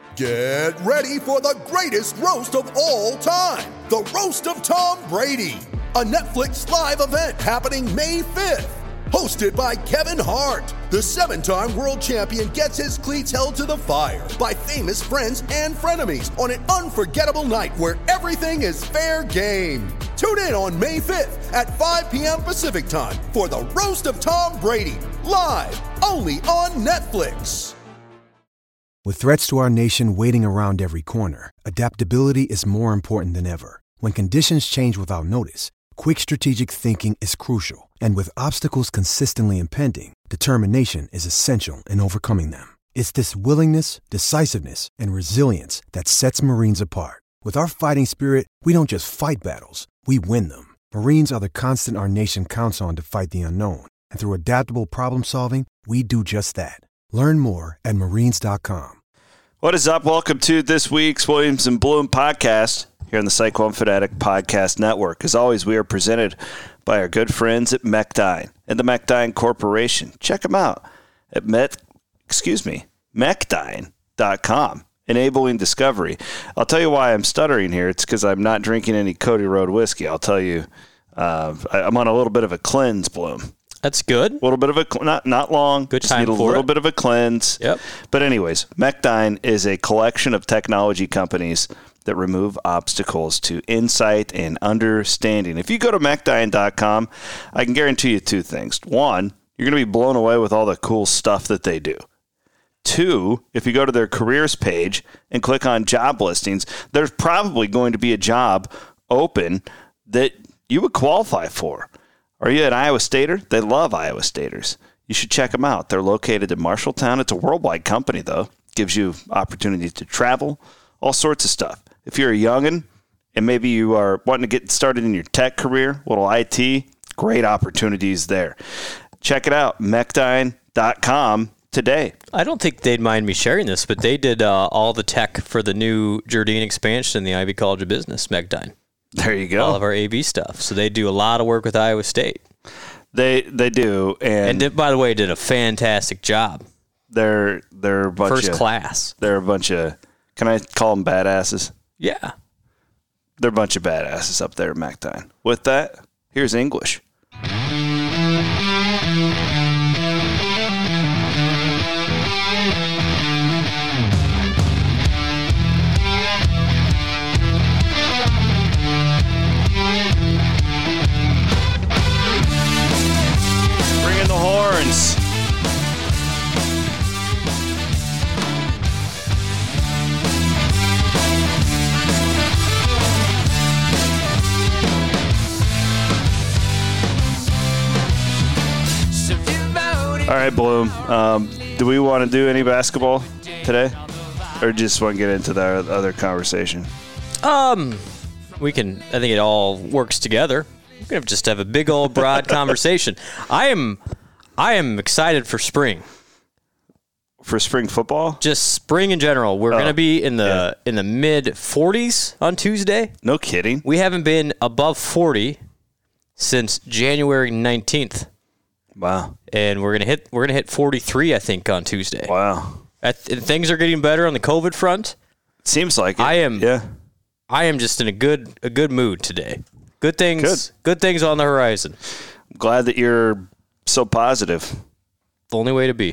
Get ready for the greatest roast of all time, the Roast of Tom Brady, a Netflix live event happening May 5th. Hosted by Kevin Hart, the 7-time world champion gets his cleats held to the fire by famous friends and frenemies on an unforgettable night where everything is fair game. Tune in on May 5th at 5 p.m. Pacific time for the Roast of Tom Brady, live only on Netflix. With threats to our nation waiting around every corner, adaptability is more important than ever. When conditions change without notice, quick strategic thinking is crucial. And with obstacles consistently impending, determination is essential in overcoming them. It's this willingness, decisiveness, and resilience that sets Marines apart. With our fighting spirit, we don't just fight battles, we win them. Marines are the constant our nation counts on to fight the unknown. And through adaptable problem solving, we do just that. Learn more at Marines.com. What is up? Welcome to this week's Williams and Bloom podcast here on the Cyclone Fanatic Podcast Network. As always, we are presented by our good friends at Mechdyne and the Mechdyne Corporation. Check them out at Mechdyne.com, enabling discovery. I'll tell you why I'm stuttering here. It's because I'm not drinking any Cody Road whiskey. I'll tell you, I'm on a little bit of a cleanse, Bloom. That's good. A little bit of a, not long. Good just time need a for little it. bit of a cleanse. Yep. But anyways, Mechdyne is a collection of technology companies that remove obstacles to insight and understanding. If you go to Mechdyne.com, I can guarantee you two things. One, you're going to be blown away with all the cool stuff that they do. Two, if you go to their careers page and click on job listings, there's probably going to be a job open that you would qualify for. Are you an Iowa Stater? They love Iowa Staters. You should check them out. They're located in Marshalltown. It's a worldwide company, though. Gives you opportunities to travel, all sorts of stuff. If you're a youngin' and maybe you are wanting to get started in your tech career, little IT, great opportunities there. Check it out, Mechdyne.com today. I don't think they'd mind me sharing this, but they did all the tech for the new Jardine expansion in the Ivy College of Business, Mechdyne. There you go. All of our AB stuff. So they do a lot of work with Iowa State. They do. And by the way, did a fantastic job. They're a bunch First of, class. They're a bunch of, can I call them badasses? Yeah. They're a bunch of badasses up there at Mechdyne. With that, here's English. Bring in the horns. All right, Bloom. Do we want to do any basketball today, or just want to get into the other conversation? We can. I think it all works together. We're gonna just have a big old broad conversation. I am excited for spring. For spring football? Just spring in general. We're gonna be in the mid 40s on Tuesday. No kidding. We haven't been above 40 since January 19th. Wow. And we're gonna hit 43, I think, on Tuesday. Wow. Things are getting better on the COVID front. Seems like it. I am just in a good mood today. Good things on the horizon. I'm glad that you're so positive. The only way to be.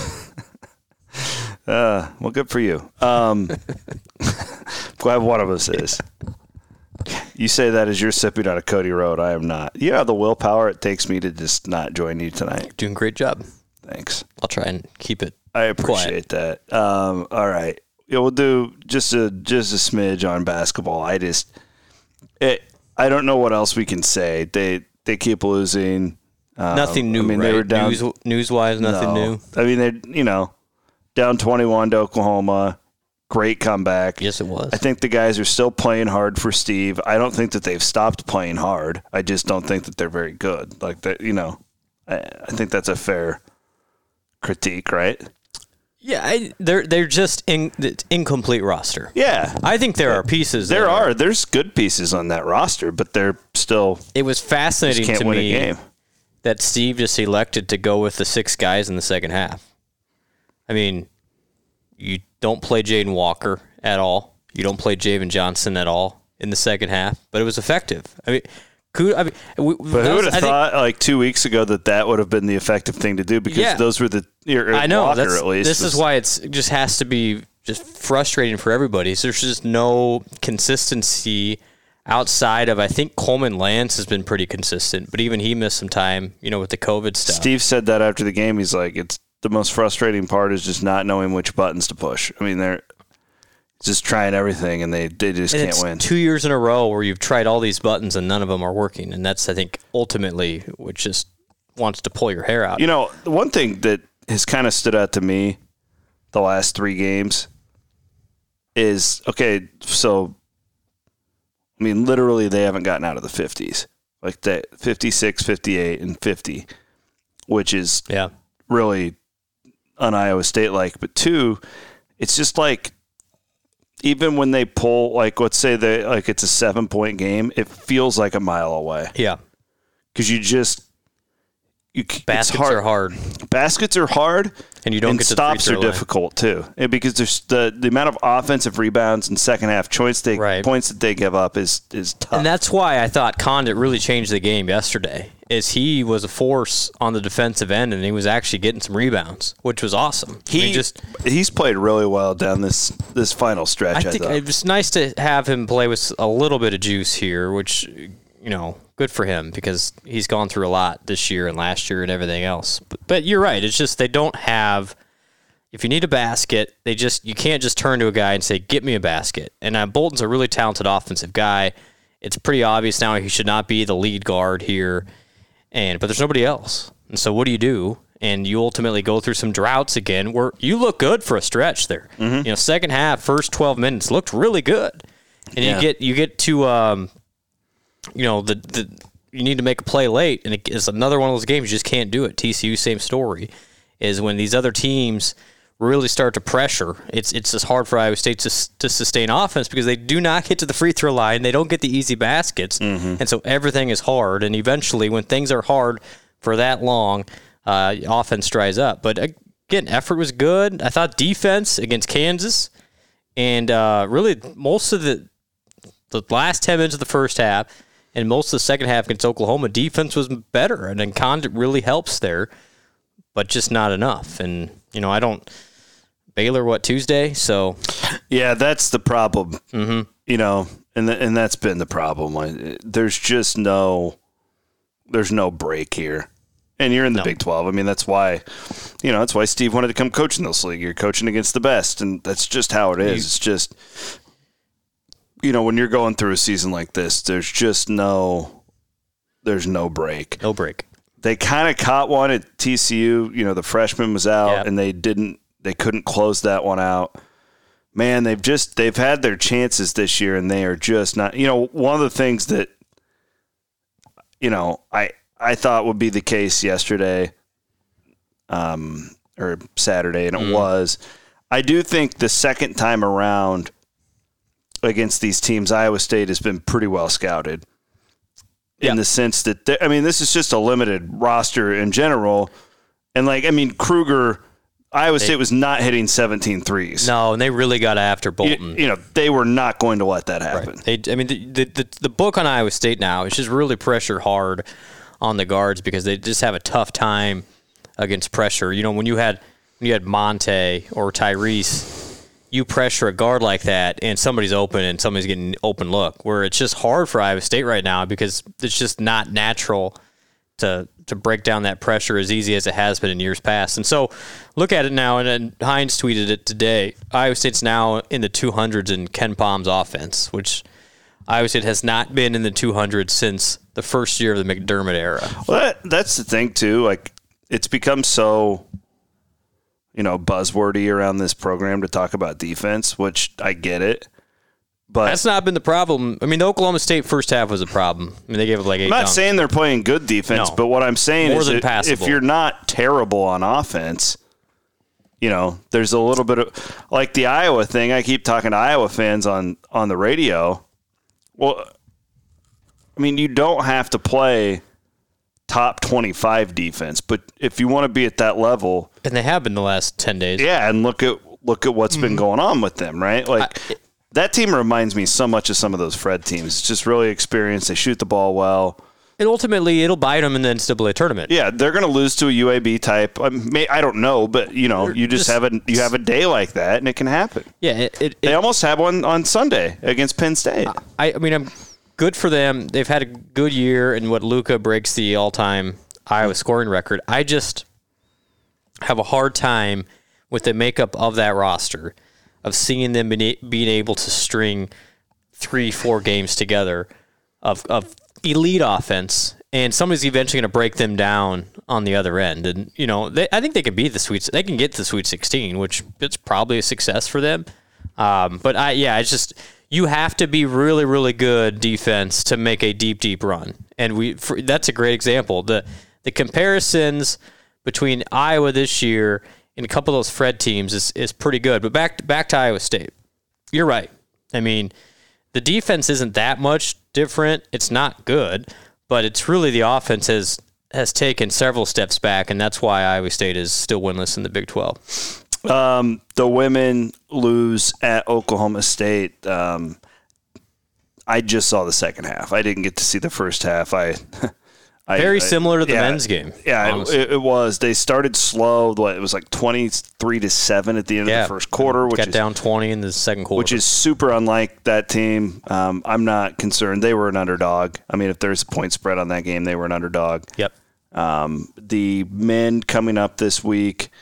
Well, good for you. Glad one of us is. You say that as you're sipping on a Cody Road. I am not. You have the willpower it takes me to just not join you tonight. Doing a great job. Thanks. I'll try and keep it I appreciate quiet. that. All right. Yeah, we'll do just a smidge on basketball. I don't know what else we can say. They keep losing. Nothing new, I mean, right? They were down News-wise, nothing new. I mean, they're down 21 to Oklahoma. Great comeback. Yes, it was. I think the guys are still playing hard for Steve. I don't think that they've stopped playing hard. I just don't think that they're very good. Like that, I think that's a fair critique, right? Yeah, they're just incomplete roster. Yeah, I think there are pieces. There's good pieces on that roster, but they're still. It was fascinating can't to win me a game. that Steve just elected to go with the 6 guys in the second half. I mean, You don't play Jaden Walker at all. You don't play Javen Johnson at all in the second half, but it was effective. But who would have thought like 2 weeks ago that would have been the effective thing to do? Because those were I know. Walker, at least. This is why it just has to be just frustrating for everybody. So there's just no consistency outside of, I think Coleman Lance has been pretty consistent, but even he missed some time, with the COVID stuff. Steve said that after the game. He's like, it's the most frustrating part is just not knowing which buttons to push. I mean, they're just trying everything, and they just can't win. 2 years in a row where you've tried all these buttons and none of them are working, and that's, I think, ultimately what just wants to pull your hair out. The one thing that has kind of stood out to me the last 3 games is, okay, so, I mean, literally they haven't gotten out of the 50s. Like that 56, 58, and 50, which is really un-Iowa State-like. But 2, it's just like, even when they pull, like, let's say it's a 7-point game, it feels like a mile away. Yeah. Because baskets are hard. Baskets are hard, and you don't get to the free stops throw are line. difficult too. Because there's the amount of offensive rebounds and second half points that they give up is tough. And that's why I thought Condit really changed the game yesterday. Is he was a force on the defensive end, and he was actually getting some rebounds, which was awesome. He's played really well down this final stretch. I think it was nice to have him play with a little bit of juice here, which good for him because he's gone through a lot this year and last year and everything else. But you're right. It's just they don't have – if you need a basket, you can't just turn to a guy and say, get me a basket. And Bolton's a really talented offensive guy. It's pretty obvious now he should not be the lead guard here. But there's nobody else. And so what do? And you ultimately go through some droughts again where you look good for a stretch there. Mm-hmm. Second half, first 12 minutes looked really good. And you get to you need to make a play late, and it's another one of those games you just can't do it. TCU, same story, is when these other teams really start to pressure. It's just hard for Iowa State to sustain offense because they do not get to the free throw line. They don't get the easy baskets, and so everything is hard. And eventually, when things are hard for that long, offense dries up. But again, effort was good. I thought defense against Kansas, and really most of the last 10 minutes of the first half and most of the second half against Oklahoma, defense was better, and then Condit really helps there, but just not enough. And Baylor Tuesday? So yeah, that's the problem. Mm-hmm. And that's been the problem. There's no break here. And you're in the Big 12. I mean, that's why Steve wanted to come coach in this league. You're coaching against the best, and that's just how it is. It's just when you're going through a season like this, there's no break. No break. They kind of caught one at TCU. The freshman was out, and they couldn't close that one out. Man, they've had their chances this year, and they are just not. One of the things that I thought would be the case yesterday, or Saturday, and it was. I do think the second time around against these teams, Iowa State has been pretty well scouted in the sense that, this is just a limited roster in general. And Kruger, Iowa State was not hitting 17 threes. No, and they really got after Bolton. They were not going to let that happen. Right. The book on Iowa State now is just really pressure hard on the guards because they just have a tough time against pressure. When you had Monte or Tyrese, you pressure a guard like that and somebody's open and somebody's getting an open look, where it's just hard for Iowa State right now because it's just not natural to break down that pressure as easy as it has been in years past. And so look at it now, and Hines tweeted it today. Iowa State's now in the 200s in Ken Palm's offense, which Iowa State has not been in the 200s since the first year of the McDermott era. Well, that's the thing, too. It's become so buzzwordy around this program to talk about defense, which I get it. But that's not been the problem. The Oklahoma State first half was a problem. They gave up 8 I'm not saying they're playing good defense, but what I'm saying is if you're not terrible on offense, there's a little bit of the Iowa thing. I keep talking to Iowa fans on the radio. Well, you don't have to play top 25 defense, but if you want to be at that level, and they have been the last 10 days. Yeah, and look at look at what's been going on with them, right? That team reminds me so much of some of those Fred teams. It's just really experienced. They shoot the ball well. And ultimately, it'll bite them in the NCAA tournament. Yeah, they're going to lose to a UAB type. I don't know, but you just have a day like that, and it can happen. Yeah, they almost had one on Sunday against Penn State. I mean, I'm good for them. They've had a good year, and what Luka breaks the all-time Iowa scoring record. I just have a hard time with the makeup of that roster, of seeing them being able to string 3-4 games together of elite offense, and somebody's eventually going to break them down on the other end. And I think they can beat they can get to the Sweet 16, which it's probably a success for them. But it's just you have to be really, really good defense to make a deep run, and that's a great example. The comparisons between Iowa this year and a couple of those Fred teams is pretty good. But back to Iowa State, you're right. I mean, the defense isn't that much different. It's not good, but it's really the offense has taken several steps back, and that's why Iowa State is still winless in the Big 12. The women lose at Oklahoma State. I just saw the second half. I didn't get to see the first half. Very similar to the men's game. Yeah, it was. They started slow. It was like 23-7 at the end of the first quarter. Which got down 20 in the second quarter. Which is super unlike that team. I'm not concerned. They were an underdog. I mean, if there's a point spread on that game, they were an underdog. Yep. The men coming up this week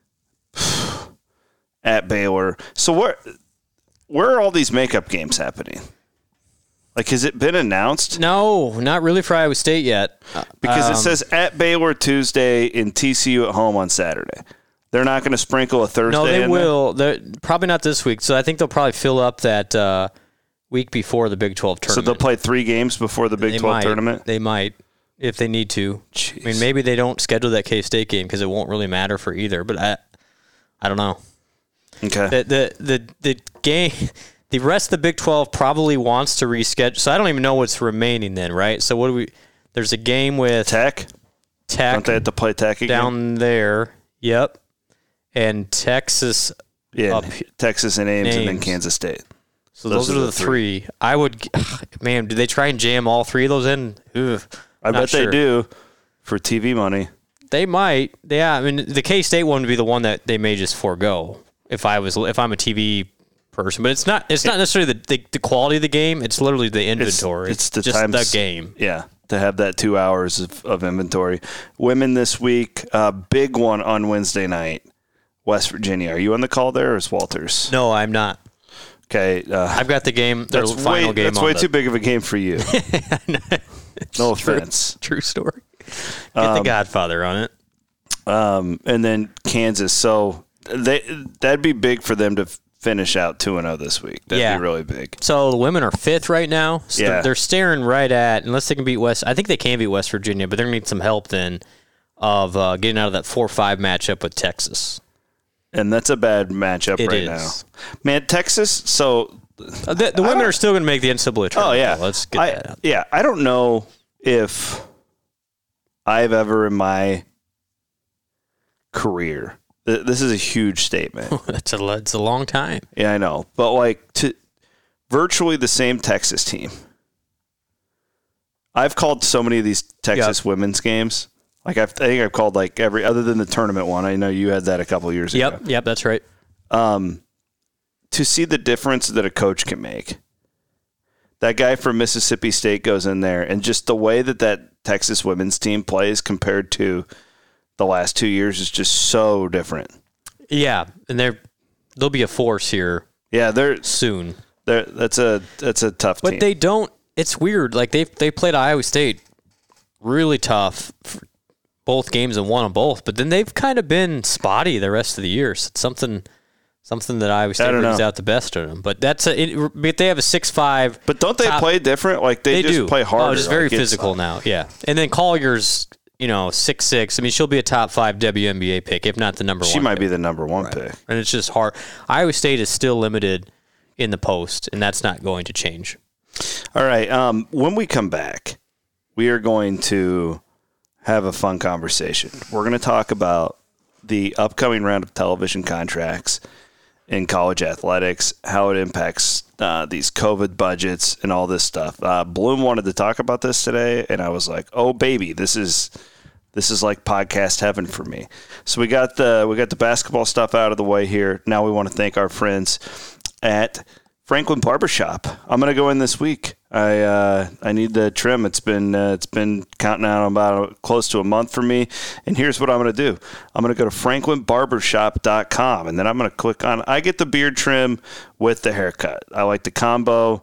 at Baylor. So where are all these makeup games happening? Like, has it been announced? No, not really for Iowa State yet. Because it says at Baylor Tuesday and TCU at home on Saturday. They're not going to sprinkle a Thursday. No, they will. They're probably not this week. So I think they'll probably fill up that week before the Big 12 tournament. So they'll play 3 games before the Big 12 tournament? They might, if they need to. Jeez. I mean, maybe they don't schedule that K-State game because it won't really matter for either. But I don't know. Okay. The game. The rest of the Big 12 probably wants to reschedule. So I don't even know what's remaining then, right? So what do we? There's a game with Tech. Don't they have to play Tech again? Down there. Yep. And Texas. Yeah, Texas and Ames, and then Kansas State. So those are the 3. I would, man, do they try and jam all 3 of those in? Ugh, I bet they do for TV money. They might. Yeah, I mean, the K-State one would be the one that they may just forego if I'm a TV person, but it's not necessarily the quality of the game. It's literally the inventory. It's the just the game. Yeah, to have that 2 hours of inventory. Women this week, big one on Wednesday night. West Virginia. Are you on the call there, or is Walters? No, I'm not. Okay, I've got the game. Their final game. That's way too big of a game for you. No offense. True story. Get the Godfather on it. And then Kansas. So that'd be big for them to finish out 2-0 this week. That'd be really big. So the women are 5th right now. So they're staring right at, unless they can beat I think they can beat West Virginia, but they're going to need some help then of getting out of that 4-5 matchup with Texas. And that's a bad matchup now. Man, Texas, so... the women are still going to make the NCAA tournament. Oh, yeah. Let's get that out. Yeah, I don't know if I've ever in my career... This is a huge statement. It's a long time. Yeah, I know. But, to virtually the same Texas team. I've called so many of these Texas women's games. I think I've called, every, other than the tournament one. I know you had that a couple of years ago. Yep, that's right. To see the difference that a coach can make. That guy from Mississippi State goes in there, and just the way that Texas women's team plays compared to the last 2 years is just so different. Yeah, and they'll be a force here. Yeah, they're soon. That's a tough team. But they don't. It's weird. They played Iowa State really tough for both games and won them both. But then they've kind of been spotty the rest of the year. So it's something that Iowa State brings out the best in them. But but they have a 6-5. But don't they play different? They just do. Play harder. Oh, it's very physical now. Yeah, and then Collier's 6'6". I mean, she'll be a top 5 WNBA pick, if not the number 1. She might be the number 1 pick. And it's just hard. Iowa State is still limited in the post, and that's not going to change. All right. When we come back, we are going to have a fun conversation. We're going to talk about the upcoming round of television contracts in college athletics, how it impacts these COVID budgets and all this stuff. Bloom wanted to talk about this today, and I was like, "Oh baby, this is like podcast heaven for me." So we got the basketball stuff out of the way here. Now we want to thank our friends at Franklin Barbershop. I'm going to go in this week. I need the trim. It's been counting out about close to a month for me. And here's what I'm going to do. I'm going to go to franklinbarbershop.com, and then I'm going to click on. I get the beard trim with the haircut. I like the combo.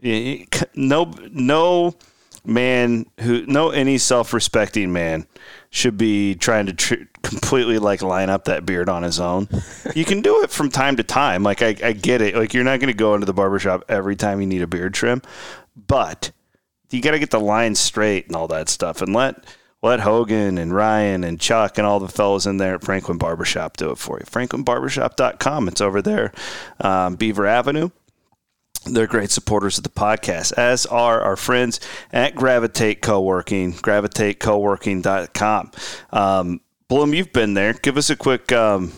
No any self-respecting man should be trying to completely like line up that beard on his own. You can do it from time to time. Like I get it. Like you're not going to go into the barbershop every time you need a beard trim, but you got to get the line straight and all that stuff. And let Hogan and Ryan and Chuck and all the fellows in there at Franklin Barbershop do it for you. FranklinBarbershop.com. It's over there, Beaver Avenue. They're great supporters of the podcast, as are our friends at Gravitate Co-working, gravitatecoworking.com. Bloom, you've been there. Give us a quick rundown.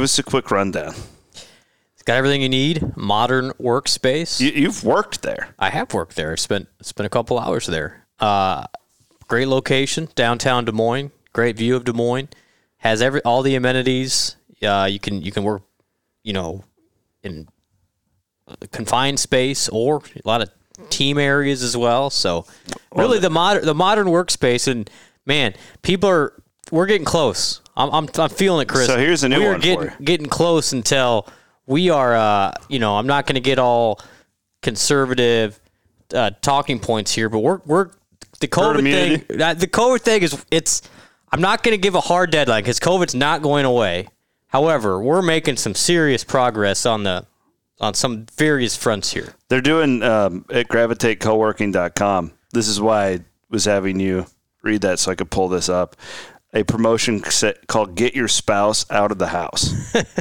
It's got everything you need. Modern workspace. You've worked there. I have worked there. Spent a couple hours there. Great location, downtown Des Moines. Great view of Des Moines. Has all the amenities. You can work, in confined space or a lot of team areas as well. So really the modern workspace, and man, we're getting close. I'm feeling it, Chris. So here's a new one for you. Getting close until we are, I'm not going to get all conservative talking points here, but we're the COVID thing. The COVID thing is I'm not going to give a hard deadline because COVID's not going away. However, we're making some serious progress on some various fronts here. They're doing at gravitatecoworking.com. This is why I was having you read that so I could pull this up. A promotion called Get Your Spouse Out of the House.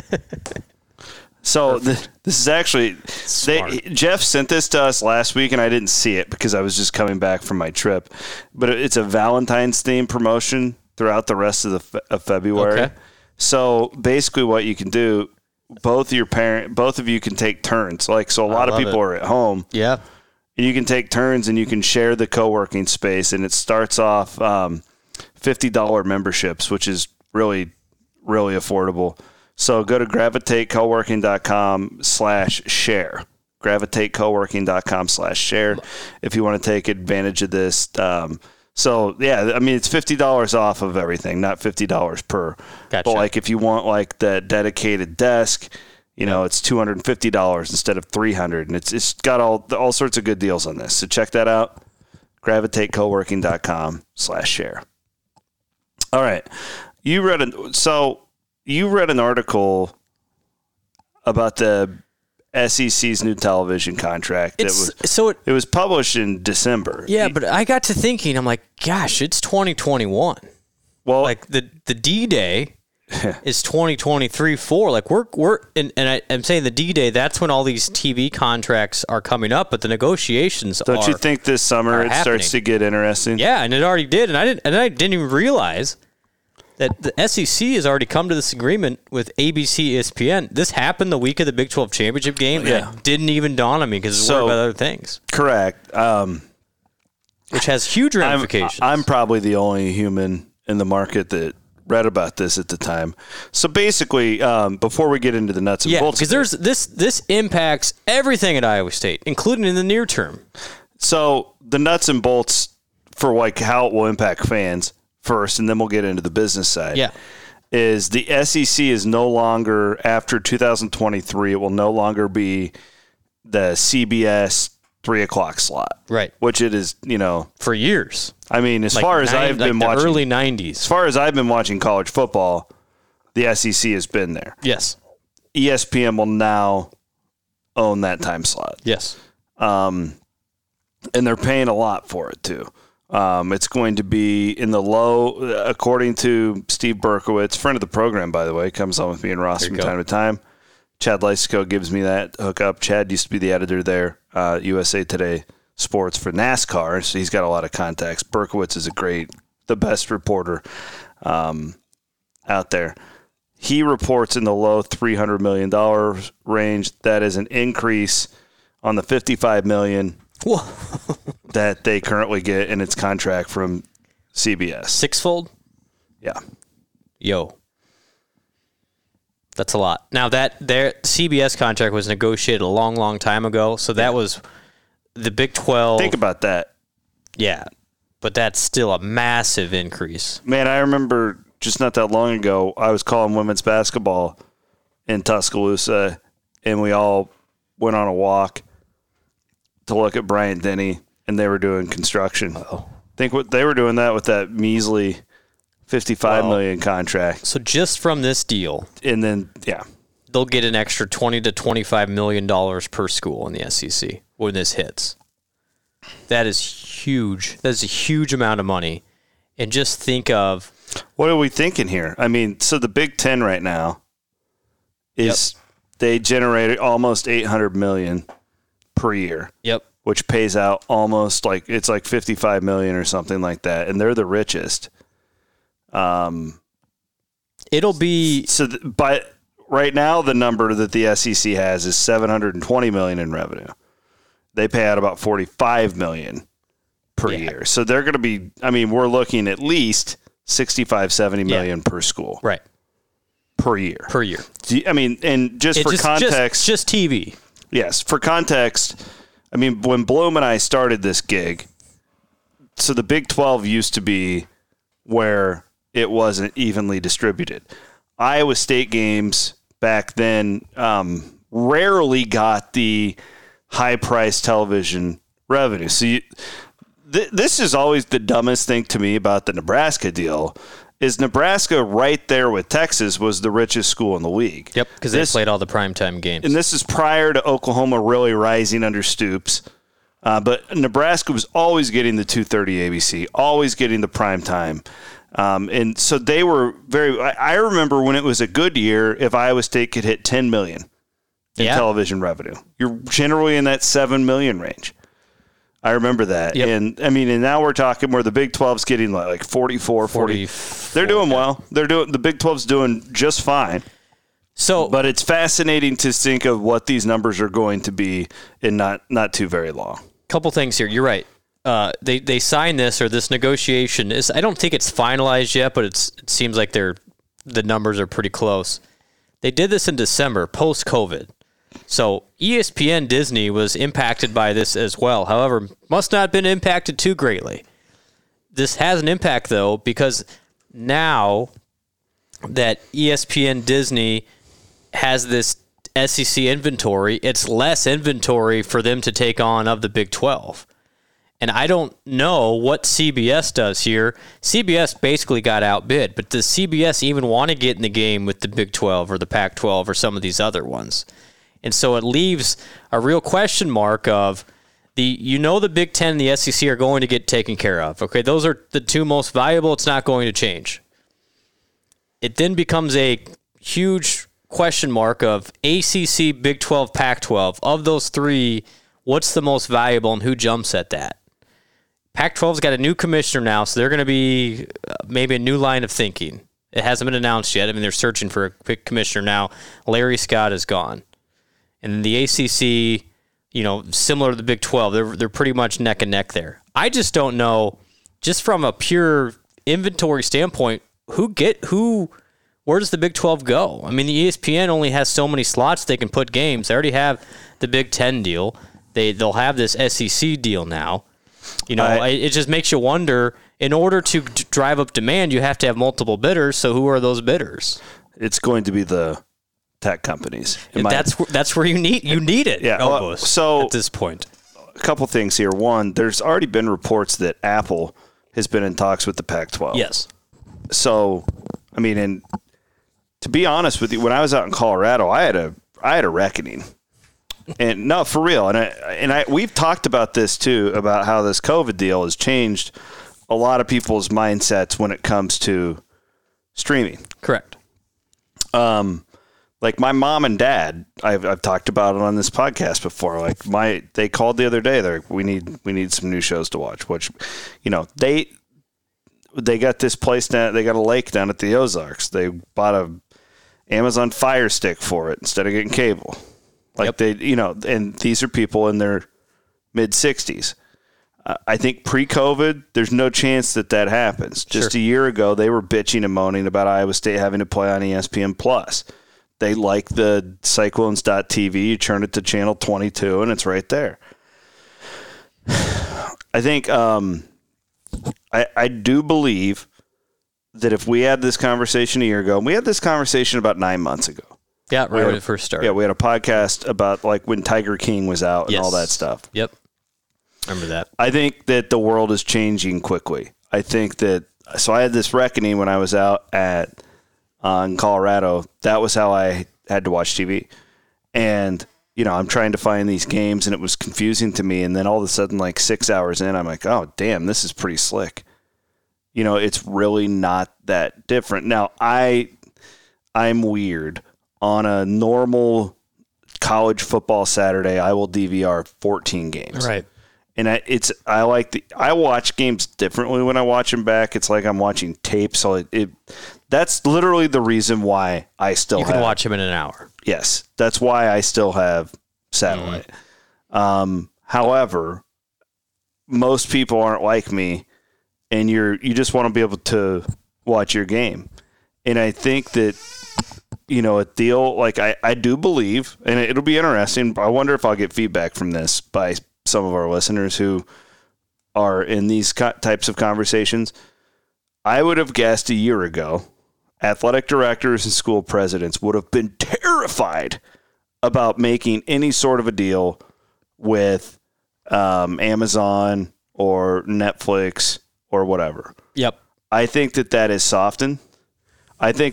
So this is actually, Jeff sent this to us last week, and I didn't see it because I was just coming back from my trip. But it's a Valentine's themed promotion throughout the rest of February. Okay. So basically what you can do, both of you can take turns. Like, so a lot of people are at home. Yeah. And you can take turns and you can share the co-working space. And it starts off $50 memberships, which is really, really affordable. So go to gravitatecoworking.com/share. Gravitatecoworking.com/share if you want to take advantage of this. So, yeah, I mean, it's $50 off of everything, not $50 per. Gotcha. But, like, if you want, like, the dedicated desk, it's $250 instead of $300. And it's got all sorts of good deals on this. So check that out, gravitatecoworking.com/share. All right. You read an article about the SEC's new television contract. It was published in December. Yeah, but I got to thinking, I'm like, gosh, it's 2021. Well, like the D-Day is 2023-4. Like I'm saying the D-Day, that's when all these TV contracts are coming up, but the negotiations Don't you think this summer it starts to get interesting? Yeah, and it already did, and I didn't even realize that the SEC has already come to this agreement with ABC, ESPN. This happened the week of the Big 12 championship game. Yeah. It didn't even dawn on me because it's worried about other things. Correct. Which has huge ramifications. I'm probably the only human in the market that read about this at the time. So basically, before we get into the nuts and bolts, because this impacts everything at Iowa State, including in the near term. So the nuts and bolts for like how it will impact fans first, and then we'll get into the business side. Yeah, is the SEC is no longer, after 2023, it will no longer be the CBS 3 o'clock slot. Right. Which it is, for years. I mean, as far as I've been watching, early 90s. As far as I've been watching college football, the SEC has been there. Yes. ESPN will now own that time slot. Yes. And they're paying a lot for it too. It's going to be in the low, according to Steve Berkowitz, friend of the program, by the way, comes on with me and Ross from time to time. Chad Lysico gives me that hookup. Chad used to be the editor there, USA Today Sports for NASCAR, so he's got a lot of contacts. Berkowitz is the best reporter out there. He reports in the low $300 million range. That is an increase on the $55 million that they currently get in its contract from CBS. Sixfold? Yeah. Yo. That's a lot. Now, their CBS contract was negotiated a long, long time ago, so that was the Big 12. Think about that. Yeah, but that's still a massive increase. Man, I remember just not that long ago, I was calling women's basketball in Tuscaloosa, and we all went on a walk to look at Bryant-Denny, and they were doing construction. Think what they were doing that with that measly $55 million contract. So just from this deal, and then they'll get an extra $20 to $25 million per school in the SEC when this hits. That is huge. That's a huge amount of money. And just think of, what are we thinking here? I mean, so the Big Ten right now is they generated almost $800 million per year. Yep. Which pays out almost like it's like $55 million or something like that, and they're the richest. It'll be but right now the number that the SEC has is $720 million in revenue. They pay out about $45 million per year, so they're going to be. I mean, we're looking at least $65-70 million per school, right? Per year. I mean, and just for context, just TV. Yes, for context. I mean, when Bloom and I started this gig, so the Big 12 used to be where it wasn't evenly distributed. Iowa State games back then rarely got the high-priced television revenue. So this is always the dumbest thing to me about the Nebraska deal, is Nebraska right there with Texas was the richest school in the league. Yep, because they played all the primetime games. And this is prior to Oklahoma really rising under Stoops. But Nebraska was always getting the 2:30 ABC, always getting the primetime. And so they were I remember when it was a good year, if Iowa State could hit $10 million in television revenue. You're generally in that $7 million range. I remember that. Yep. And I mean, and now we're talking where the Big 12's getting like 44, 40. They're doing well. The Big 12's doing just fine. So, but it's fascinating to think of what these numbers are going to be in not too very long. Couple things here. You're right. They signed this, or this negotiation is. I don't think it's finalized yet, but it seems like the numbers are pretty close. They did this in December, post-COVID. So ESPN Disney was impacted by this as well. However, must not have been impacted too greatly. This has an impact, though, because now that ESPN Disney has this SEC inventory, it's less inventory for them to take on of the Big 12. And I don't know what CBS does here. CBS basically got outbid, but does CBS even want to get in the game with the Big 12 or the Pac-12 or some of these other ones? And so it leaves a real question mark of the Big Ten and the SEC are going to get taken care of. Okay, those are the two most valuable. It's not going to change. It then becomes a huge question mark of ACC, Big 12, Pac-12. Of those three, what's the most valuable and who jumps at that? Pac-12's got a new commissioner now, so they're going to be maybe a new line of thinking. It hasn't been announced yet. I mean, they're searching for a commissioner now. Larry Scott is gone. And the ACC, similar to the Big 12, they're pretty much neck and neck there. I just don't know, just from a pure inventory standpoint, where does the Big 12 go? I mean, the ESPN only has so many slots they can put games. They already have the Big 10 deal. They'll have this SEC deal now. It just makes you wonder, in order to drive up demand, you have to have multiple bidders. So who are those bidders? It's going to be the tech companies. That's where you need it. Yeah. Almost, so at this point, a couple things here. One, there's already been reports that Apple has been in talks with the Pac-12. Yes. So, I mean, and to be honest with you, when I was out in Colorado, I had a reckoning. And no, for real. And we've talked about this too, about how this COVID deal has changed a lot of people's mindsets when it comes to streaming. Correct. Like my mom and dad, I've talked about it on this podcast before. Like they called the other day. They're like, we need some new shows to watch. Which, they got this place down. They got a lake down at the Ozarks. They bought Amazon Fire Stick for it instead of getting cable. Like and these are people in their mid-60s. I think pre-COVID, there's no chance that happens. Just a year ago, they were bitching and moaning about Iowa State having to play on ESPN+. They like the Cyclones.tv. You turn it to channel 22, and it's right there. I think I do believe that if we had this conversation a year ago, and we had this conversation about 9 months ago. Yeah, right when it first started. Yeah, we had a podcast about like when Tiger King was out and all that stuff. Yep. Remember that. I think that the world is changing quickly. I think that so I had this reckoning when I was out in Colorado. That was how I had to watch TV. And, I'm trying to find these games and it was confusing to me. And then all of a sudden, like 6 hours in, I'm like, oh, damn, this is pretty slick. It's really not that different. Now, I'm weird. On a normal college football Saturday, I will DVR 14 games. Right. And I watch games differently when I watch them back. It's like I'm watching tape. So that's literally the reason why I still can watch them in an hour. Yes. That's why I still have satellite. However, most people aren't like me and you just want to be able to watch your game. And I think that, a deal like I do believe, and it'll be interesting. I wonder if I'll get feedback from this by some of our listeners who are in these types of conversations. I would have guessed a year ago, athletic directors and school presidents would have been terrified about making any sort of a deal with Amazon or Netflix or whatever. Yep. I think that is softened. I think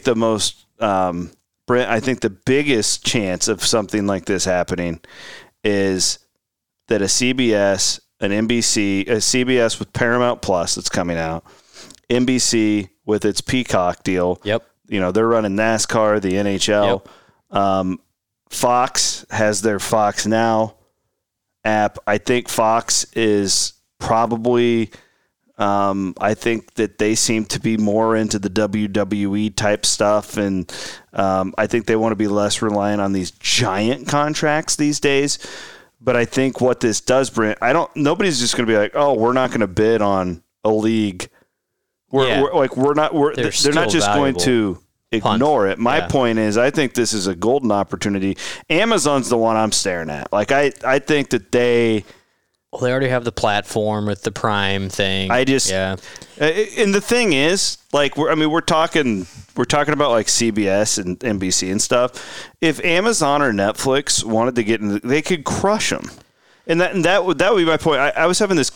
Brent, I think the biggest chance of something like this happening is that a CBS, an NBC, a CBS with Paramount Plus that's coming out, NBC with its Peacock deal. Yep. They're running NASCAR, the NHL. Yep. Fox has their Fox Now app. I think Fox is probably I think that they seem to be more into the WWE type stuff, and I think they want to be less reliant on these giant contracts these days. But I think what this does, Brent, nobody's just going to be like, oh, we're not going to bid on a league. They're not just going to ignore it. My point is, I think this is a golden opportunity. Amazon's the one I'm staring at. Like, I think that they already have the platform with the Prime thing. And the thing is, like, we're talking about like CBS and NBC and stuff. If Amazon or Netflix wanted to get in, they could crush them. And that would be my point. I was having this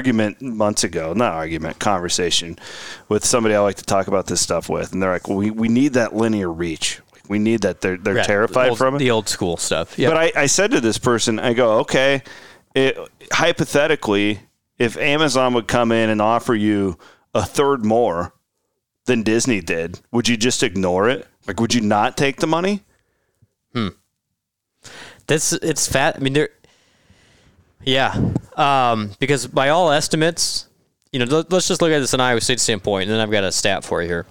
conversation with somebody I like to talk about this stuff with, and they're like, well, we need that linear reach. We need that. They're terrified from it. The old school stuff. Yep. But I said to this person, I go, okay, hypothetically, if Amazon would come in and offer you a third more than Disney did, would you just ignore it? Like, would you not take the money? It's fat. I mean, because by all estimates, let's just look at this in Iowa State standpoint, and then I've got a stat for you here.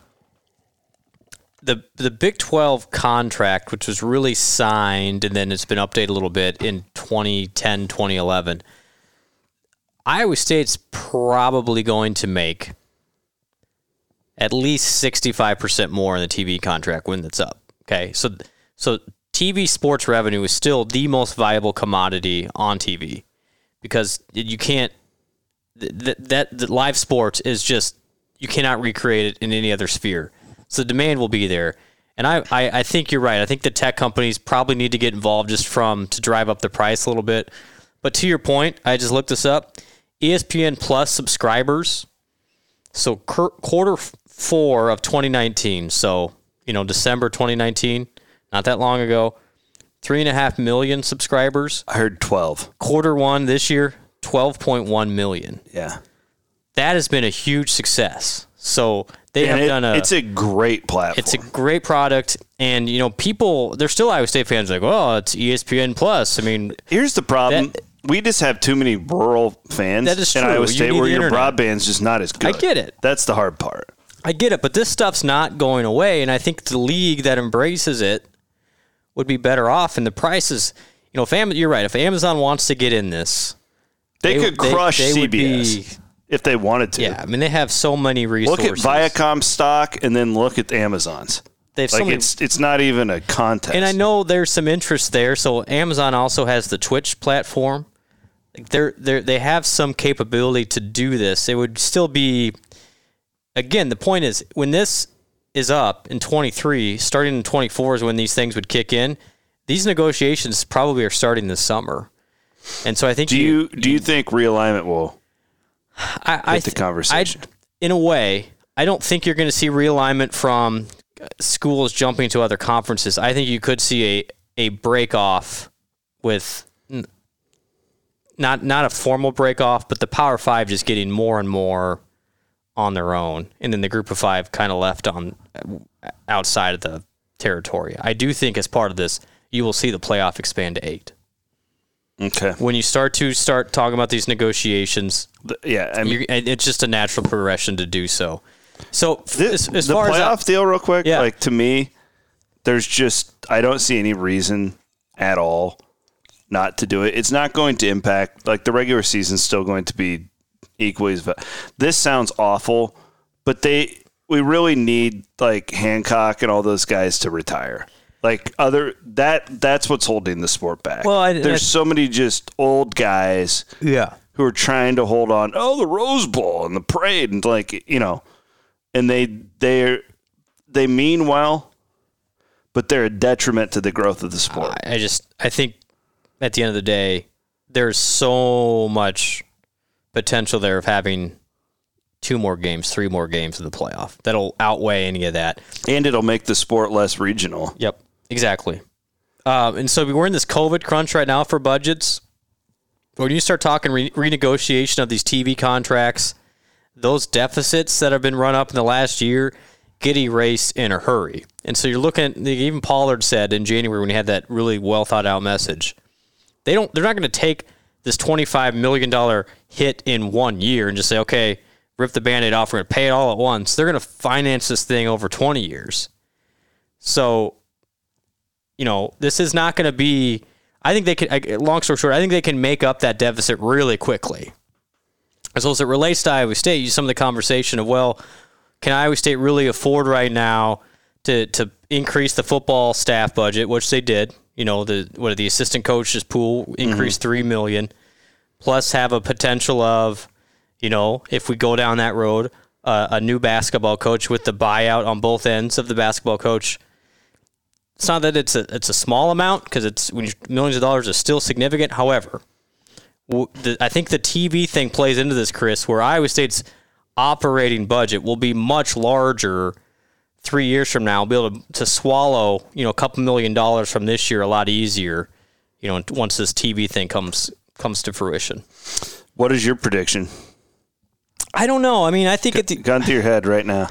The Big 12 contract, which was really signed, and then it's been updated a little bit in 2010, 2011, Iowa State's probably going to make at least 65% more in the TV contract when it's up. Okay, so TV sports revenue is still the most viable commodity on TV because you can't. That live sports is just, you cannot recreate it in any other sphere. So the demand will be there. And I think you're right. I think the tech companies probably need to get involved just to drive up the price a little bit. But to your point, I just looked this up. ESPN Plus subscribers, so quarter 4 of 2019, so, December 2019, not that long ago, 3.5 million subscribers. I heard 12. Quarter 1 this year, 12.1 million. Yeah. That has been a huge success. So it's a great platform. It's a great product. And, people, they're still Iowa State fans like, oh, it's ESPN Plus. I mean, here's the problem. We just have too many rural fans that is true. In Iowa State where your broadband's just not as good. I get it. That's the hard part. I get it, but this stuff's not going away, and I think the league that embraces it would be better off. And the prices, you're right. If Amazon wants to get in this, they could crush CBS if they wanted to. Yeah, I mean, they have so many resources. Look at Viacom stock and then look at Amazon's. They have so many, it's not even a contest. And I know there's some interest there. So Amazon also has the Twitch platform. They have some capability to do this. It would still be, again, the point is when this is up in 23, starting in 24 is when these things would kick in. These negotiations probably are starting this summer. And so I think do you think realignment will hit the conversation? In a way, I don't think you're going to see realignment from schools jumping to other conferences. I think you could see a break off with not a formal break off, but the Power Five just getting more and more on their own, and then the Group of Five kind of left on outside of the territory. I do think as part of this, you will see the playoff expand to 8. Okay. When you start talking about these negotiations, it's just a natural progression to do so. So as the far playoff as deal, real quick, like to me, I don't see any reason at all not to do it. It's not going to impact, like the regular season's still going to be equally as. This sounds awful, but we really need like Hancock and all those guys to retire. Like that's what's holding the sport back. Well, there's so many just old guys, who are trying to hold on. Oh, the Rose Bowl and the parade and and they mean well, but they're a detriment to the growth of the sport. I think at the end of the day, there's so much potential there of having 2 more games, 3 more games in the playoff. That'll outweigh any of that. And it'll make the sport less regional. Yep, exactly. And so we're in this COVID crunch right now for budgets. When you start talking renegotiation of these TV contracts, those deficits that have been run up in the last year get erased in a hurry. And so you're looking, even Pollard said in January when he had that really well thought out message, they're not going to take this $25 million hit in 1 year and just say, okay, rip the Band-Aid off, we're going to pay it all at once. They're going to finance this thing over 20 years. So, this is not going to be, I think they can, long story short, I think they can make up that deficit really quickly. As it relates to Iowa State, some of the conversation of, well, can Iowa State really afford right now to increase the football staff budget, which they did. The assistant coaches pool increased $3 million, plus have a potential of, if we go down that road, a new basketball coach with the buyout on both ends of the basketball coach. It's not that it's a small amount because it's millions of dollars is still significant. However, I think the TV thing plays into this, Chris, where Iowa State's operating budget will be much larger 3 years from now. We'll be able to swallow, a couple $1 million from this year a lot easier, once this TV thing comes to fruition. What is your prediction? I don't know. I mean, I think gun to your head right now.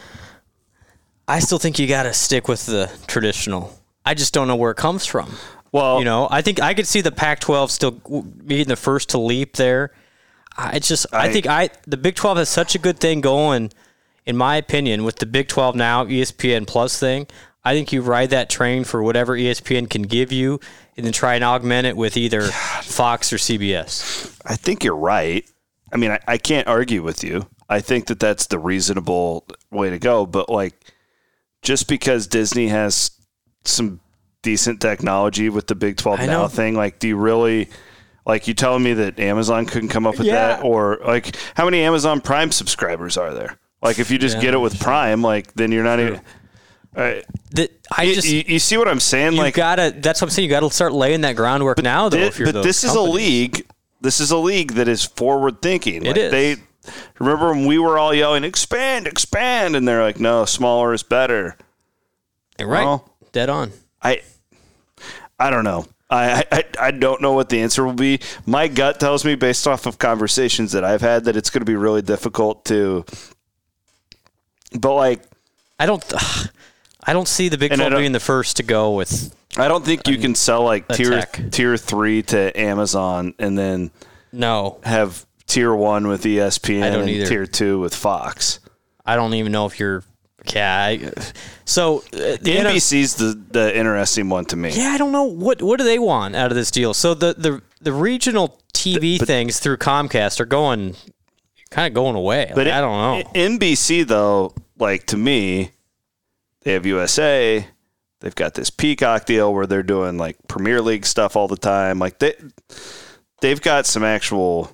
I still think you got to stick with the traditional. I just don't know where it comes from. Well, I think I could see the Pac-12 still being the first to leap there. I think the Big 12 has such a good thing going, in my opinion, with the Big 12 now ESPN Plus thing. I think you ride that train for whatever ESPN can give you, and then try and augment it with either Fox or CBS. I think you're right. I mean, I can't argue with you. I think that that's the reasonable way to go. But just because Disney has some decent technology with the Big 12 now thing, do you really? You telling me that Amazon couldn't come up with that? Or, how many Amazon Prime subscribers are there? If you just get it with Prime, then you're not even... you see what I'm saying? That's what I'm saying. You got to start laying that groundwork now, though. This is a league. This is a league that is forward thinking. It is. Remember when we were all yelling, expand, and they're like, no, smaller is better. Right. Well, dead on. I don't know. I don't know what the answer will be. My gut tells me, based off of conversations that I've had, that it's going to be really difficult to. But I don't see the Big 12 being the first to go with. I don't think you can sell tier 3 to Amazon and then have tier 1 with ESPN and tier 2 with Fox. I don't even know if you're. Yeah. So the NBC's the interesting one to me. Yeah, I don't know what do they want out of this deal. So the regional TV things through Comcast are kind of going away. But I don't know. NBC though, like to me, they have USA. They've got this Peacock deal where they're doing like Premier League stuff all the time. Like they've got some actual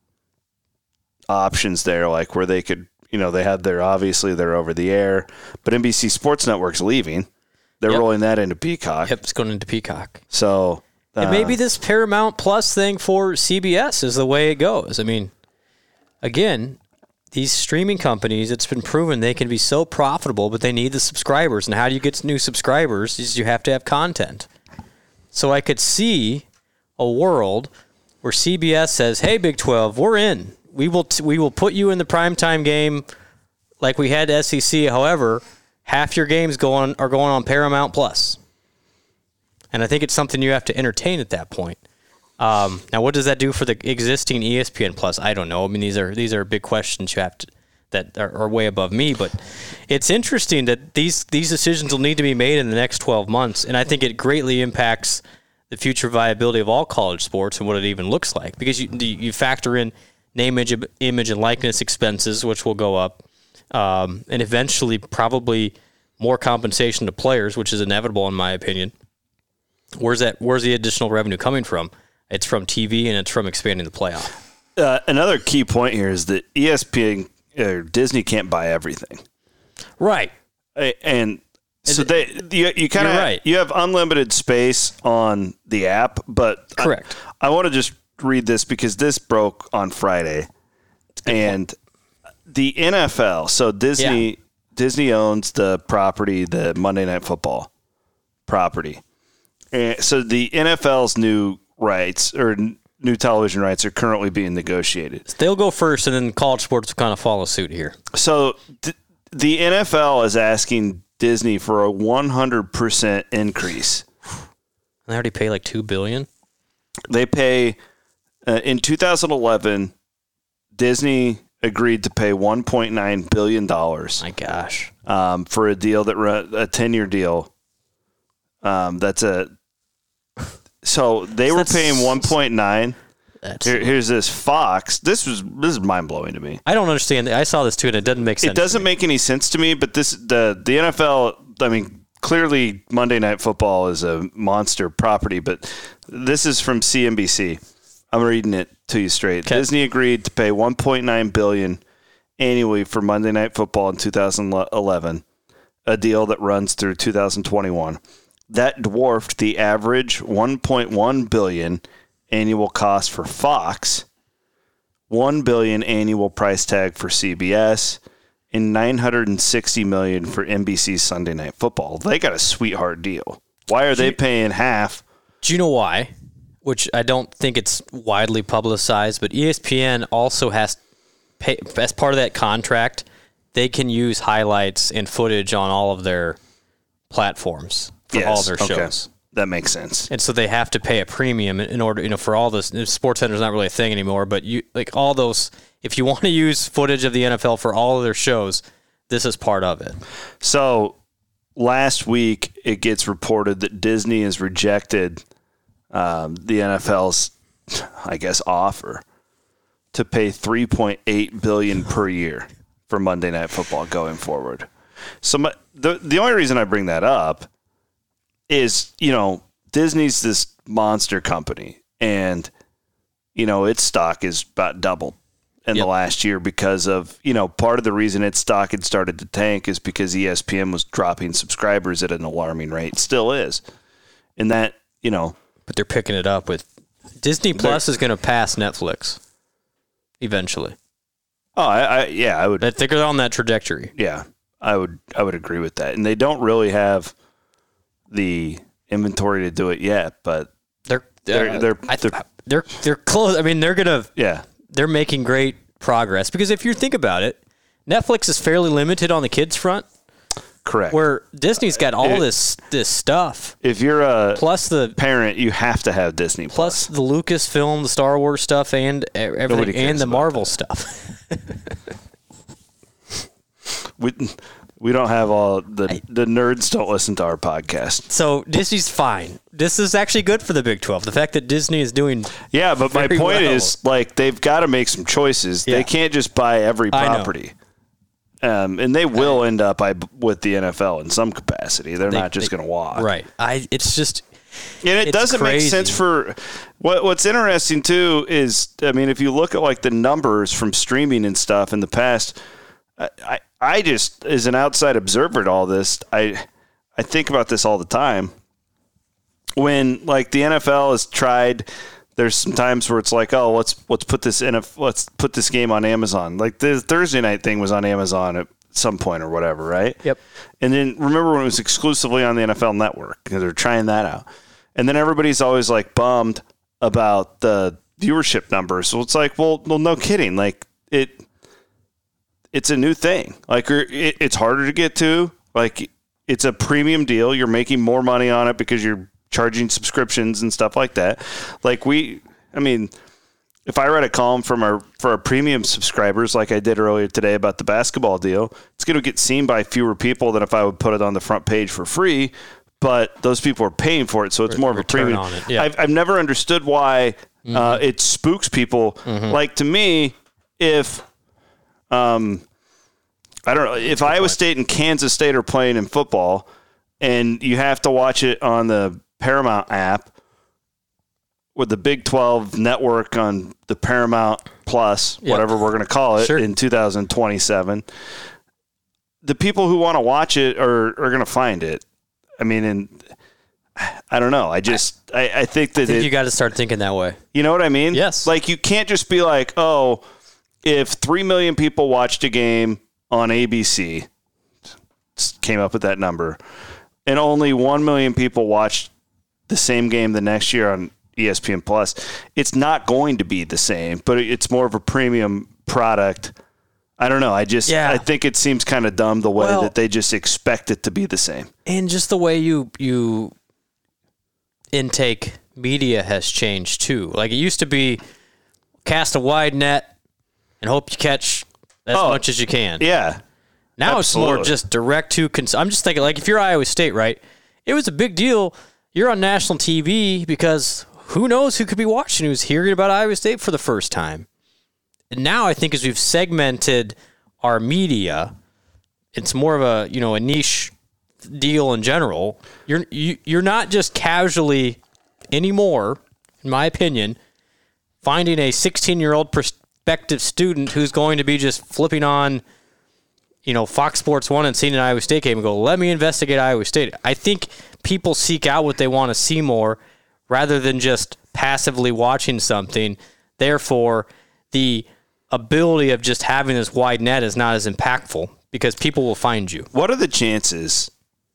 options there, like where they could. They had they're over the air, but NBC Sports Network's leaving. They're rolling that into Peacock. Yep, it's going into Peacock. So and maybe this Paramount Plus thing for CBS is the way it goes. I mean, again, these streaming companies, it's been proven they can be so profitable, but they need the subscribers. And how do you get new subscribers is you have to have content. So I could see a world where CBS says, hey, Big 12, we're in. We will put you in the primetime game like we had SEC. However, half your games are going on Paramount Plus. And I think it's something you have to entertain at that point. Now, what does that do for the existing ESPN Plus? I don't know. I mean, these are big questions that are way above me. But it's interesting that these decisions will need to be made in the next 12 months. And I think it greatly impacts the future viability of all college sports and what it even looks like. Because you factor in name, image, and likeness expenses, which will go up, and eventually probably more compensation to players, which is inevitable in my opinion. Where's the additional revenue coming from? It's from TV and it's from expanding the playoff. Another key point here is that ESPN or Disney can't buy everything, right? And so you kind of right. You have unlimited space on the app, but correct. I want to just read this because this broke on Friday, and the NFL. So Disney owns the property, the Monday Night Football property, and so the NFL's new rights or new television rights are currently being negotiated. They'll go first, and then college sports will kind of follow suit here. So the NFL is asking Disney for a 100% increase. They already pay like $2 billion. They pay. In 2011, Disney agreed to pay $1.9 billion. My gosh. For a deal a 10-year deal. So they were paying 1.9. Here's this Fox. This is mind blowing to me. I don't understand. I saw this too, and it doesn't make sense. It doesn't make any sense to me. But the NFL. I mean, clearly Monday Night Football is a monster property, but this is from CNBC. I'm reading it to you straight. Okay. Disney agreed to pay $1.9 billion annually for Monday Night Football in 2011, a deal that runs through 2021. That dwarfed the average $1.1 billion annual cost for Fox, $1 billion annual price tag for CBS, and $960 million for NBC's Sunday Night Football. They got a sweetheart deal. Why are they paying half? Do you know why? Which I don't think it's widely publicized, but ESPN also has pay, as part of that contract, they can use highlights and footage on all of their platforms for all their shows. Okay. That makes sense. And so they have to pay a premium in order, for all this. SportsCenter is not really a thing anymore, but all those, if you want to use footage of the NFL for all of their shows, this is part of it. So last week, it gets reported that Disney has rejected the NFL's, I guess, offer to pay $3.8 billion per year for Monday Night Football going forward. So the only reason I bring that up is, Disney's this monster company, and, its stock is about doubled in the last year because of, part of the reason its stock had started to tank is because ESPN was dropping subscribers at an alarming rate, still is. And that, But they're picking it up with Disney Plus is going to pass Netflix eventually. Oh, I would. I think they're on that trajectory. Yeah, I would agree with that. And they don't really have the inventory to do it yet, but they're close. I mean, they're making great progress because if you think about it, Netflix is fairly limited on the kids front. Correct. Where Disney's got all this stuff. If you're a plus the parent, you have to have Disney plus the Lucasfilm, the Star Wars stuff, and everything, and the Marvel stuff. We don't have all the nerds don't listen to our podcast. So Disney's fine. This is actually good for the Big 12. The fact that Disney is doing but my point is, like, they've got to make some choices. Yeah. They can't just buy every property. And they will end up with the NFL in some capacity. They're not just going to walk. Right. It's just... And it doesn't make sense for... What's interesting, too, is, I mean, if you look at, like, the numbers from streaming and stuff in the past... I just, as an outside observer to all this, I think about this all the time. When, like, the NFL has tried, there's some times where it's like, oh, let's put this game on Amazon. Like the Thursday night thing was on Amazon at some point or whatever, right? Yep. And then remember when it was exclusively on the NFL Network because they're trying that out, and then everybody's always like bummed about the viewership numbers. So it's like, well, no kidding, like it's a new thing. Like it's harder to get to. Like it's a premium deal. You're making more money on it because you're charging subscriptions and stuff like that. Like if I read a column for our premium subscribers, like I did earlier today about the basketball deal, it's going to get seen by fewer people than if I would put it on the front page for free. But those people are paying for it, so it's more of a premium. On it. Yeah. I've never understood why it spooks people. Mm-hmm. Like to me, if I don't know, if Iowa State and Kansas State are playing in football and you have to watch it on the Paramount app with the Big 12 network on the Paramount Plus, whatever we're going to call it, in 2027, the people who want to watch it are going to find it. I mean, and I don't know. I think that you got to start thinking that way. You know what I mean? Yes. Like you can't just be like, oh, if 3 million people watched a game on ABC, came up with that number, and only 1 million people watched the same game the next year on ESPN Plus, it's not going to be the same, but it's more of a premium product. I don't know. I think it seems kind of dumb the way that they just expect it to be the same. And just the way you intake media has changed too. Like it used to be cast a wide net and hope you catch as much as you can. Yeah. Now Absolutely. It's more just direct to I'm just thinking, like, if you're Iowa State, right, it was a big deal. You're on national TV because who knows who could be watching who's hearing about Iowa State for the first time. And now I think as we've segmented our media, it's more of a niche deal in general. You're not just casually anymore, in my opinion, finding a 16-year-old prospective student who's going to be just flipping on, Fox Sports 1 and seeing an Iowa State game and go, let me investigate Iowa State. I think people seek out what they want to see more rather than just passively watching something. Therefore, the ability of just having this wide net is not as impactful because people will find you. What are the chances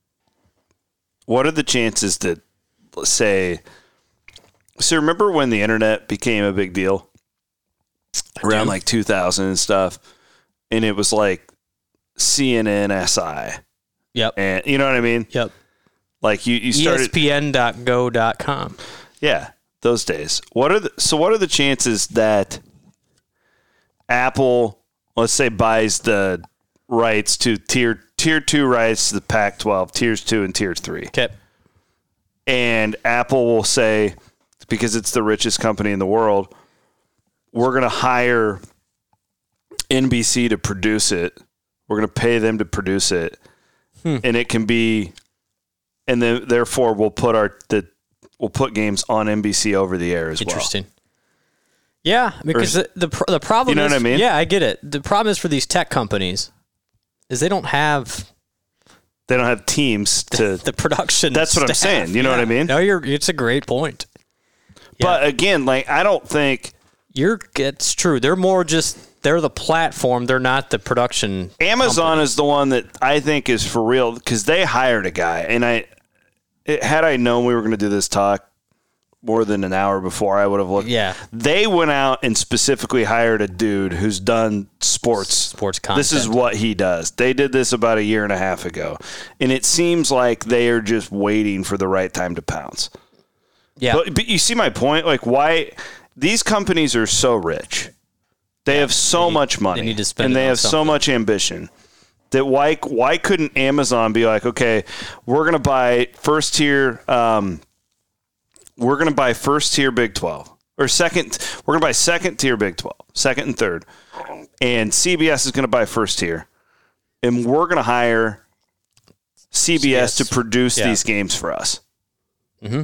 that, say, so remember when the internet became a big deal around like 2000 and stuff, and it was like CNN SI. Yep. And you know what I mean? Yep. Like you started ESPN.go.com. Yeah, those days. What are the chances that Apple, let's say, buys the rights to tier 2 rights to the Pac-12, tiers 2 and tier 3? Okay. And Apple will say, because it's the richest company in the world, we're going to hire NBC to produce it. We're going to pay them to produce it. And it can be, and then therefore we'll put games on NBC over the air as well. Interesting. Yeah, because the problem is, you know what I mean? Yeah, I get it. The problem is for these tech companies is they don't have teams to the production. That's what I'm saying. You know what I mean? No, it's a great point. Yeah. But again, like I don't think it's true. They're more they're the platform. They're not the production. Amazon company. is the one that I think is for real because they hired a guy, and had I known we were going to do this talk more than an hour before, I would have looked. Yeah. They went out and specifically hired a dude who's done sports content. This is what he does. They did this about 1.5 years ago, and it seems like they are just waiting for the right time to pounce. Yeah. But you see my point? Like why these companies are so rich. They have so much money, they need to spend and they have something. so much ambition That why couldn't Amazon be like, okay, we're going to buy first tier Big 12 or second. We're going to buy second tier Big 12, second and third, and CBS is going to buy first tier, and we're going to hire CBS to produce these games for us. Mm-hmm.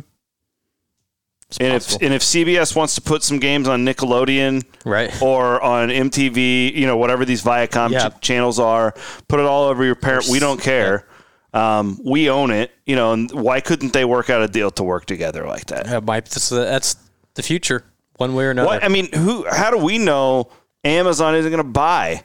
And if CBS wants to put some games on Nickelodeon, right, or on MTV, whatever these Viacom channels are, put it all over your parent. We don't care. Yeah. We own it. And why couldn't they work out a deal to work together like that? That's the future, one way or another. How do we know Amazon isn't going to buy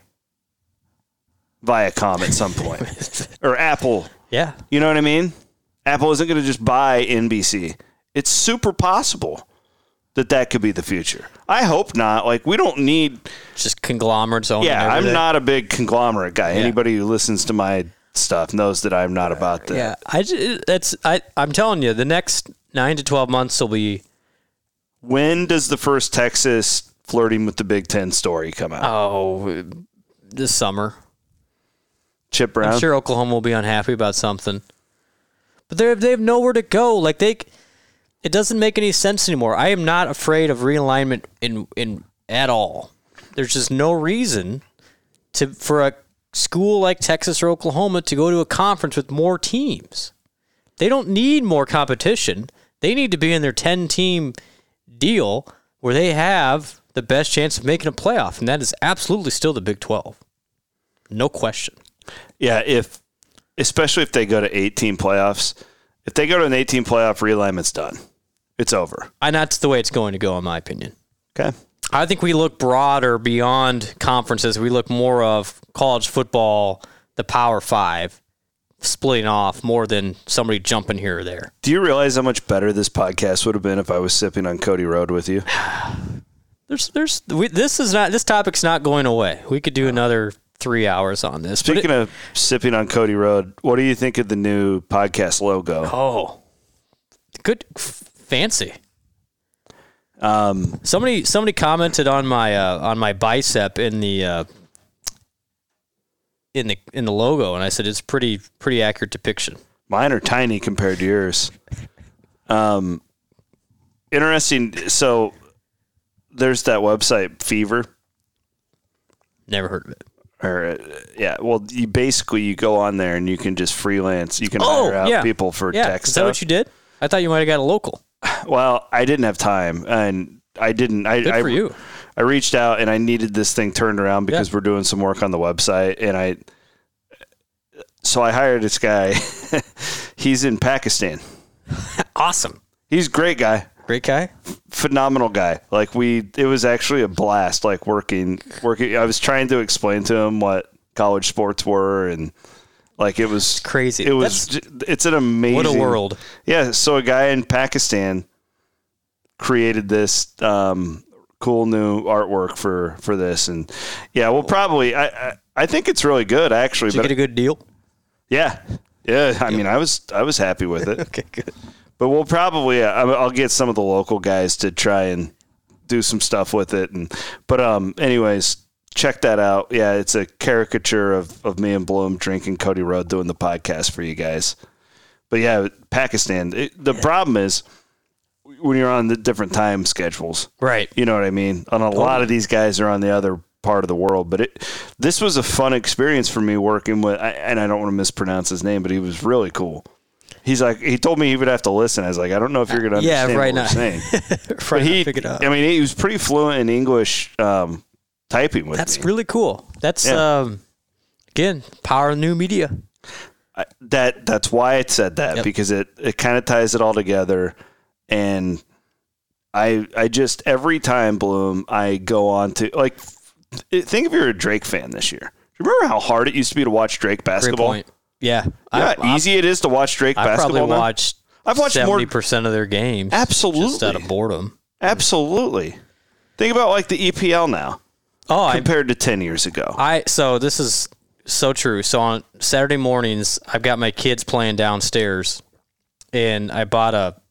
Viacom at some point or Apple? Yeah, you know what I mean. Apple isn't going to just buy NBC. It's super possible that could be the future. I hope not. Like, we don't need just conglomerates owning everything. I'm not a big conglomerate guy. Yeah. Anybody who listens to my stuff knows that I'm not about that. Yeah, I'm telling you, the next 9 to 12 months will be. When does the first Texas flirting with the Big Ten story come out? Oh, this summer. Chip Brown. I'm sure Oklahoma will be unhappy about something, but they have nowhere to go. Like it doesn't make any sense anymore. I am not afraid of realignment in at all. There's just no reason for a school like Texas or Oklahoma to go to a conference with more teams. They don't need more competition. They need to be in their 10-team deal where they have the best chance of making a playoff, and that is absolutely still the Big 12. No question. Yeah, especially if they go to 8-team playoffs. If they go to an 8-team playoff, realignment's done. It's over. And that's the way it's going to go, in my opinion. Okay. I think we look broader beyond conferences. We look more of college football, the Power Five, splitting off more than somebody jumping here or there. Do you realize how much better this podcast would have been if I was sipping on Cody Road with you? This topic's not going away. We could do another 3 hours on this. Speaking of sipping on Cody Road, what do you think of the new podcast logo? Oh, good, fancy. Somebody commented on my bicep in the logo, and I said it's pretty accurate depiction. Mine are tiny compared to yours. Interesting. So there's that website Fever. Never heard of it. Well, you go on there and you can just freelance. You can hire out people for tech stuff. Is that what you did? I thought you might have got a local. Well, I didn't have time, and I didn't. Good for you. I reached out and I needed this thing turned around because we're doing some work on the website, and so I hired this guy. He's in Pakistan. Awesome. He's a great guy. Great guy. Phenomenal guy. Like it was actually a blast. Like working. I was trying to explain to him what college sports were, and like it was crazy. It's an amazing. What a world. Yeah. So a guy in Pakistan created this cool new artwork for this, and we'll probably. I think it's really good actually. Did you get a good deal? Yeah. I mean, I was happy with it. Okay, good. But we'll probably I'll get some of the local guys to try and do some stuff with it, but anyways, check that out. Yeah, it's a caricature of me and Bloom drinking Cody Road doing the podcast for you guys. But yeah, Pakistan. The problem is when you're on the different time schedules, right? You know what I mean. And a lot of these guys are on the other part of the world, but this was a fun experience for me working with, and I don't want to mispronounce his name, but he was really cool. He's like, he told me he would have to listen. I was like, I don't know if you're going to understand what we're saying. But he was pretty fluent in English typing with me. That's really cool. That's, again, power of new media. That's why it said that, because it kind of ties it all together. And I just, every time, Bloom, I go on to, like, think if you're a Drake fan this year. Do you remember how hard it used to be to watch Drake basketball? Great point. Yeah. Easy it is to watch Drake basketball. I've watched 70% of their games. Absolutely. Just out of boredom. Absolutely. Think about like the EPL now. Compared to 10 years ago. So this is so true. So on Saturday mornings, I've got my kids playing downstairs, and I bought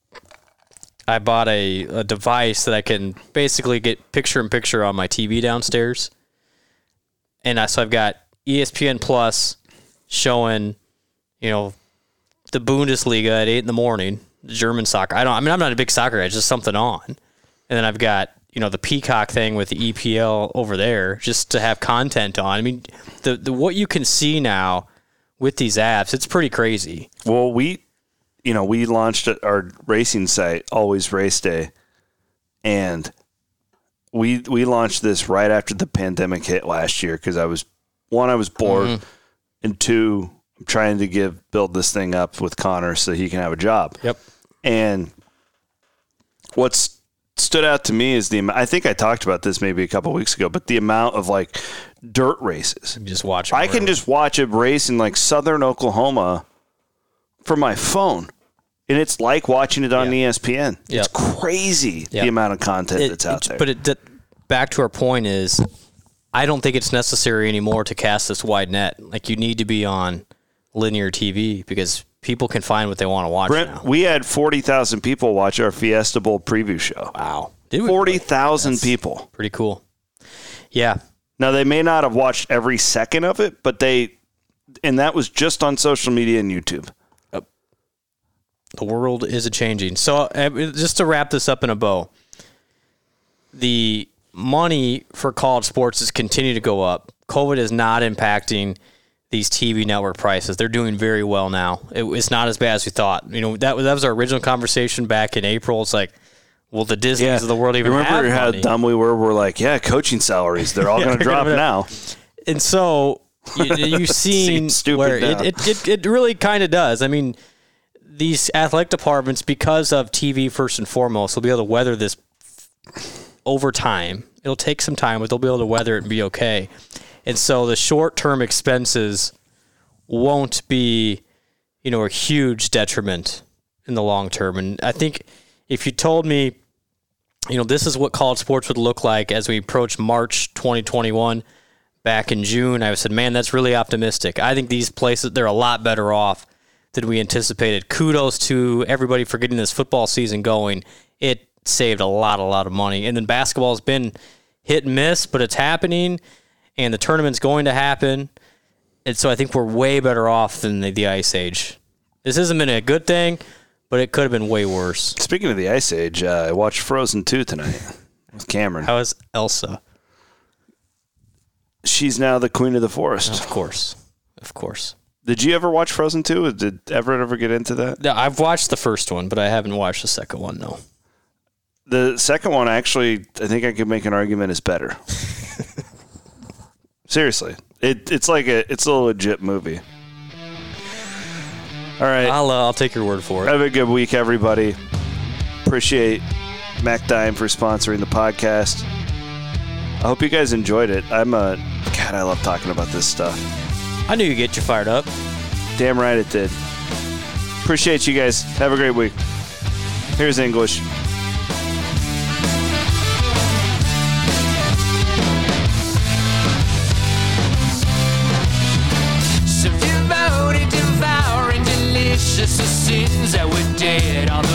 a device that I can basically get picture-in-picture on my TV downstairs. And so I've got ESPN Plus, showing, the Bundesliga at 8 a.m, the German soccer. I'm not a big soccer guy, it's just something on. And then I've got, the Peacock thing with the EPL over there just to have content on. I mean, the what you can see now with these apps, it's pretty crazy. Well, we launched our racing site, Always Race Day, and we launched this right after the pandemic hit last year because I was bored, and 2, I'm trying to build this thing up with Connor so he can have a job. Yep. And what's stood out to me is I think I talked about this maybe a couple of weeks ago, but the amount of like dirt races. Just watch. I can just watch a race in like southern Oklahoma from my phone, and it's like watching it on ESPN. It's crazy the amount of content that's out there. But back to our point is, I don't think it's necessary anymore to cast this wide net. Like, you need to be on linear TV because people can find what they want to watch. Brent, now. We had 40,000 people watch our Fiesta Bowl preview show. Wow. 40,000 people. Pretty cool. Yeah. Now, they may not have watched every second of it, but and that was just on social media and YouTube. The world is a-changing. So, just to wrap this up in a bow, the money for college sports has continued to go up. COVID is not impacting these TV network prices. They're doing very well now. It's not as bad as we thought. That was our original conversation back in April. It's like, will the Disneys of the world even have money? Remember how dumb we were? We're like, coaching salaries, they're all going to drop now. And so you've seen where it really kind of does. I mean, these athletic departments, because of TV first and foremost, will be able to weather this over time. It'll take some time, but they'll be able to weather it and be okay. And so the short-term expenses won't be, a huge detriment in the long term. And I think if you told me, this is what college sports would look like as we approach March 2021 back in June, I said, man, that's really optimistic. I think these places, they're a lot better off than we anticipated. Kudos to everybody for getting this football season going. It saved a lot of money. And then basketball's been hit and miss, but it's happening, and the tournament's going to happen. And so I think we're way better off than the Ice Age. This hasn't been a good thing, but it could have been way worse. Speaking of the Ice Age, I watched Frozen 2 tonight with Cameron. How is Elsa? She's now the queen of the forest. Of course. Did you ever watch Frozen 2? Did Everett ever get into that? No, I've watched the first one, but I haven't watched the second one, no. The second one, actually, I think I could make an argument is better. Seriously. It's a legit movie. All right. I'll take your word for it. Have a good week, everybody. Appreciate Mac Dime for sponsoring the podcast. I hope you guys enjoyed it. I love talking about this stuff. I knew you'd get you fired up. Damn right it did. Appreciate you guys. Have a great week. Here's English. So devoted, devouring, delicious, the sins that were dead, all the